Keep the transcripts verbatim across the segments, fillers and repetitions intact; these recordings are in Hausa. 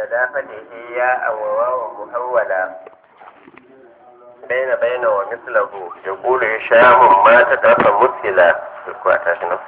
لدى فتحه ياء وواو محولا بين بين ومثله يقول هشام ما تترك مثلا كواتاشنا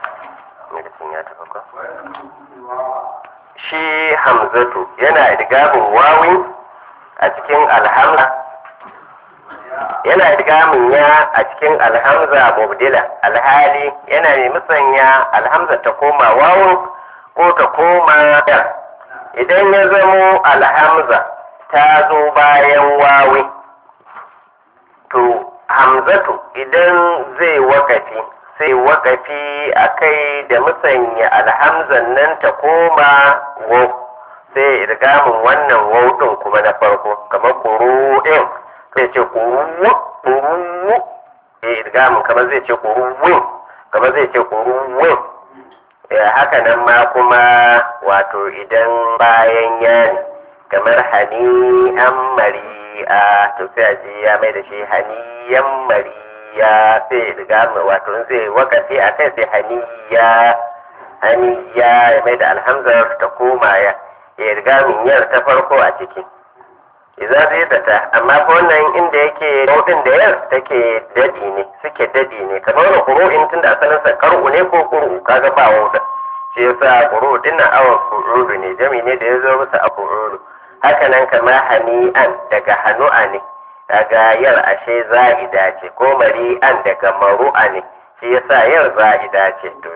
shi hamzatu yana idgamin wawin a cikin alhamza yana idgamin ya a cikin alhamza mubdila alhali yana mai musanya alhamza ta koma wawun ko ta koma ya idan ya zamo alhamza ta zo bayan wawi to hamzatu idan zai wakafi sai wakafi a kai da musanya alhamzan nan ta koma wau sai irgamin wannan wau ɗin kuma na farko kamar kuru ɗin sai ce kuru kuru ya irgamin kamar zai ce kuru win kamar zai ce kuru win haka nan ma kuma wato idan bayan ya ne kamar hani an mari'a to sai a ji ya mai da shi haniyan mari'a ya sai riga wato zai wakafi a kai sai haniya haniya ya mai da alhamzar ta koma ya ya riga yar ta farko a ciki idan zai data amma ko wannan inda yake rodin da yar take dadi ne suke dadi ne kamar wani kuru'in tun da asalin sa karu ne ko kuru kaga ba wuta shi yasa kuru dinnan awon kururu ne jami ne da ya zo musu a kururu haka nan kamar hani'an daga hanu'a ne daga yar ashe za'ida ce ko mari'an daga maru'a ne shi yasa yar za'ida ce to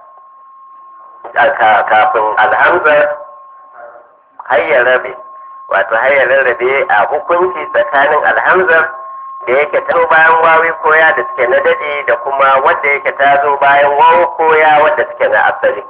kafin alhamzar hayya rabe wato hayya rarrabe a hukunci tsakanin alhamzar da yake ta zo bayan wawi koya da suke na daji da kuma wadda yake ta zo bayan wawi koya wadda suke na asali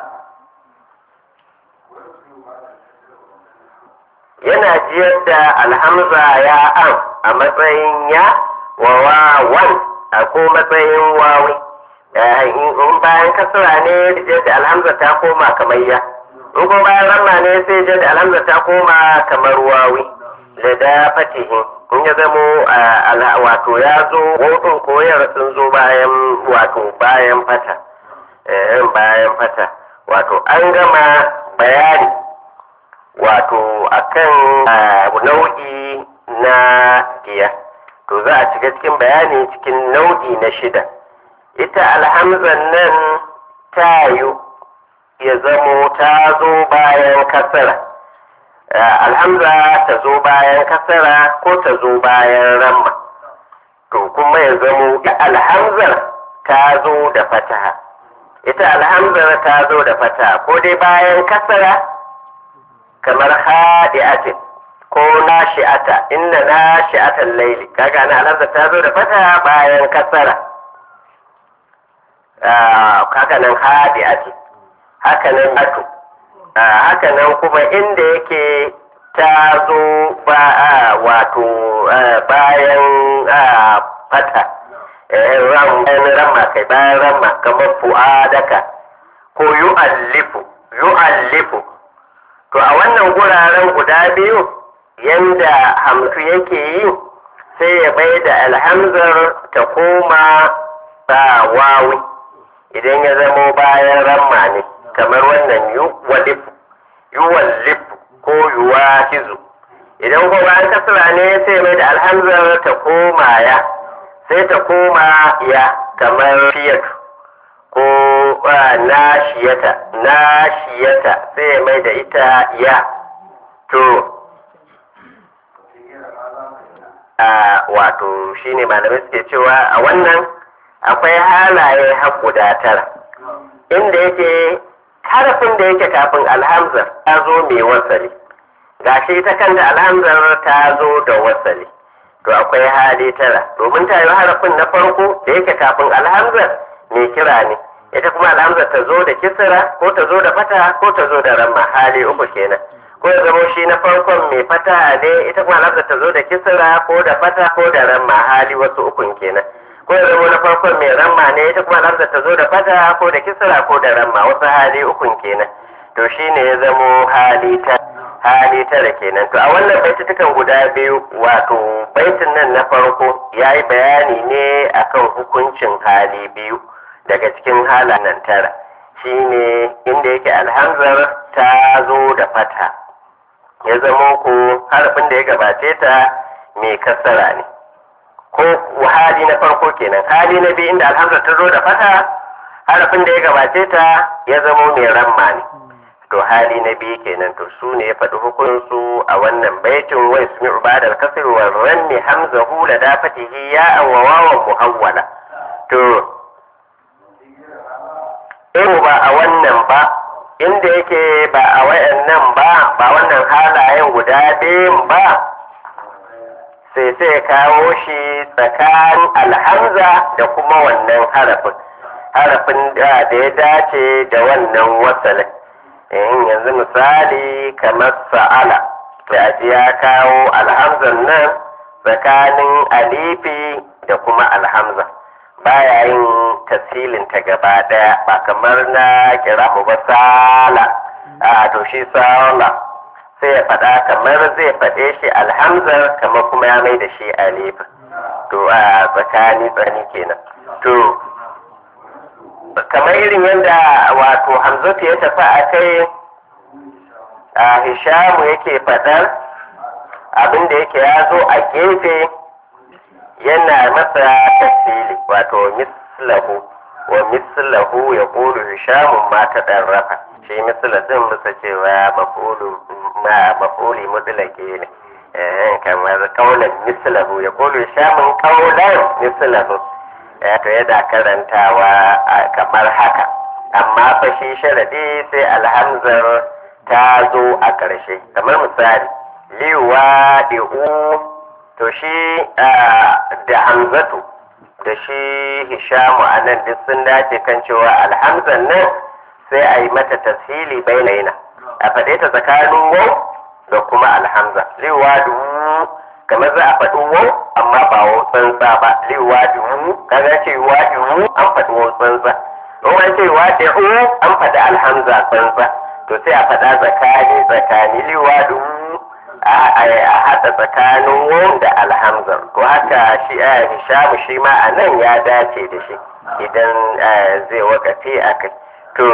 yana jiyar da alhamza ya an a matsayin ya wa wawan a ko matsayin wawi in bayan kasra ne jiyar da alhamza ta koma kamar ya in kuma bayan ramma ne sai jiyar da alhamza ta koma kamar wawi da da fatihin in ya zamo wato ya zo wofin koyar sun zo bayan wato bayan fata bayan fata wato an gama bayani wato akan nau'i na diya to za a shiga cikin bayani cikin nau'i na shida ita alhamzan nan tayu ya zamo ta zo bayan kasara alhamza ta zo bayan kasara ko ta zo bayan ramma to kuma ya zamo alhamzar ta zo da fataha ita alhamzar ta zo da fataha ko dai bayan kasara kamar hadi'atin ko nashi'ata inna nashi'atan layli kaga na alhamza ta zo da fata bayan kasara haka nan hadi'atin haka nan atu haka nan kuma inda yake ta zo ba wato bayan fata ran ramma kai bayan ramma kamar fu'adaka ko yu'allifu yu'allifu to a wannan guraren guda biyu yanda hamsu yake yi sai ya bai da alhamzar ta koma ba wawi idan ya zamo bayan ramma ne kamar wannan yuwallif yuwallif ko yuwahizu idan ko bayan kasra ne sai mai da alhamzar ta koma ya sai ta koma ya kamar fiyatu ko nashiyata nashiyata sai mai da ita ya to a wato shine malamai suke cewa a wannan akwai halaye har guda tara inda yake harafin da yake kafin alhamzar ta zo mai wasali gashi ta kanta alhamzar ta zo da wasali to akwai hali tara domin ta yi harafin na farko da yake kafin alhamzar mai kira ne ita kuma alhamza ta zo da kisra ko ta zo da fata ko ta zo da ramma hali uku kenan ko ya zamo shi na farkon mai fata ne ita kuma alhamza ta zo da kisra ko da fata ko da ramma hali wasu ukun kenan ko ya zamo na farkon mai ramma ne ita kuma alhamza ta zo da fata ko da kisra ko da ramma wasu hali ukun kenan to shine ya zamo hali ta hali tara kenan to a wannan baitutukan guda biyu wato baitin nan na farko yayi bayani ne akan hukuncin hali biyu daga cikin halayen tara shine inda yake alhamzar ta zo da fata ya zama ko harafin da ya gabace ta mai kasara ne ko hali na farko kenan. Hali na biyu inda alhamza ta zo da fata harafin da ya gabace ta ya zama mai ramma ne, to hali na biyu kenan. To su ne ya faɗi hukunsu a wannan baitin wai su mi ubadar kasir wa ranni hamza hula da fatihi ya an wa wawan muhawwala. To in ba a wannan ba inda yake ba a wayannan ba ba wannan halayen guda biyun ba sai sai kawo shi tsakanin alhamza da kuma wannan harafin harafin da ya dace da wannan wasalin. in yanzu misali kamar sa'ala da aji ya kawo alhamzan nan tsakanin alifi da kuma alhamza baya yin tasirin ta gaba daya ba kamar na kira ba sala a to shi sala sai ya faɗa kamar zai faɗe shi alhamzar kamar kuma ya mai da shi alif, to a tsakani tsani kenan. To kamar irin yadda wato hamzatu ya tafi a kai a hishamu yake faɗar abinda yake ya zo a gefe yana masa tasiri wato mislahu wa mislahu ya ƙulu hishamun ma ta ɗan rafa shi misla din musa cewa mafuli mutlake ne kamar kaulan mislahu ya ƙulu hishamun kaulan mislahu to yana karantawa kamar haka, amma fa shi sharadi sai alhamzar ta zo a ƙarshe. Kamar misali liwa di'u to shi da hamzatu da shi hishamu a nan duk sun dace kan cewa alhamzan nan sai a yi mata tashili bainaina a faɗe ta tsakanin wau da kuma alhamza. liwa di'u kamar za a faɗi wau amma ba wau tsantsa ba, liwa di'u kaga ce wa di'u an faɗi wau tsantsa, in an ce wa di'u an faɗi alhamza tsantsa, to sai a faɗa tsakani tsakani liwa di'u a haɗa tsakanin wau da alhamzar. To haka shi a hishamu shi ma a nan ya dace da shi idan zai wakafi a kai. To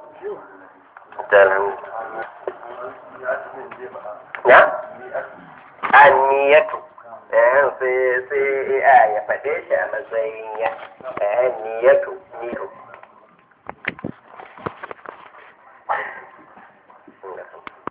ya anniyatu sai sai ya faɗe shi a matsayin ya niyatu niyatu